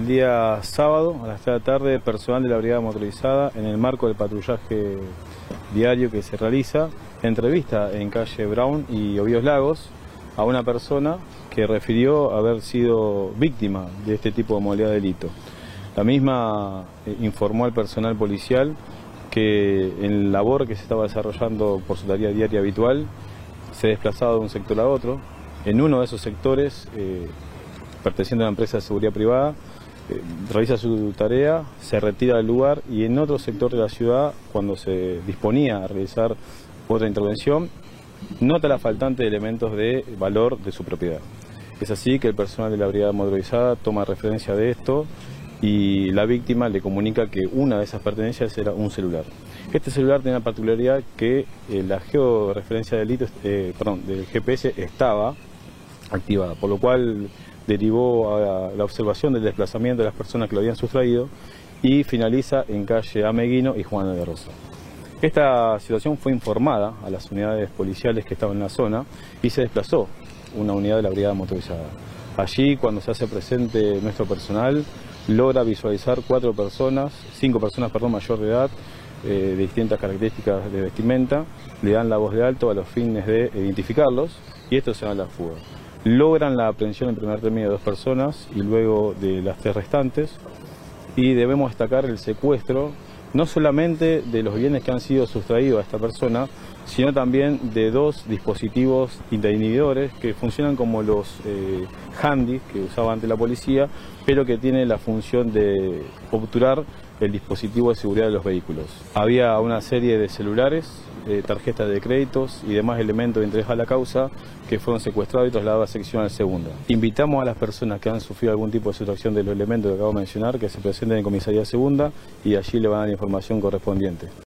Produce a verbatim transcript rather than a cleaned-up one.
día sábado a las tres de la tarde, personal de la Brigada Motorizada, en el marco del patrullaje diario que se realiza, entrevista en calle Brown y Obíos Lagos a una persona que refirió haber sido víctima de este tipo de modalidad de delito. La misma informó al personal policial que en la labor que se estaba desarrollando por su tarea diaria habitual se desplazaba de un sector a otro. En uno de esos sectores, eh, perteneciente a una empresa de seguridad privada, eh, realiza su tarea, se retira del lugar, y en otro sector de la ciudad, cuando se disponía a realizar otra intervención, nota la faltante de elementos de valor de su propiedad. Es así que el personal de la Brigada Motorizada toma referencia de esto y la víctima le comunica que una de esas pertenencias era un celular. Este celular tenía la particularidad que eh, la georreferencia del delito, eh, perdón, del G P S estaba activada, por lo cual derivó a la observación del desplazamiento de las personas que lo habían sustraído y finaliza en calle Ameguino y Juana de Rosa. Esta situación fue informada a las unidades policiales que estaban en la zona y se desplazó una unidad de la Brigada Motorizada. Allí, cuando se hace presente nuestro personal, logra visualizar cuatro personas, cinco personas, perdón, mayor de edad, eh, de distintas características de vestimenta, le dan la voz de alto a los fines de identificarlos y estos se dan a la fuga. Logran la aprehensión en primer término de dos personas y luego de las tres restantes, y debemos destacar el secuestro no solamente de los bienes que han sido sustraídos a esta persona, sino también de dos dispositivos interinhibidores que funcionan como los eh, handys que usaba antes la policía, pero que tienen la función de obturar el dispositivo de seguridad de los vehículos. Había una serie de celulares, eh, tarjetas de créditos y demás elementos de interés a la causa que fueron secuestrados y trasladados a seccional segunda. Invitamos a las personas que han sufrido algún tipo de sustracción de los elementos que acabo de mencionar que se presenten en comisaría segunda y allí le van a dar la información correspondiente.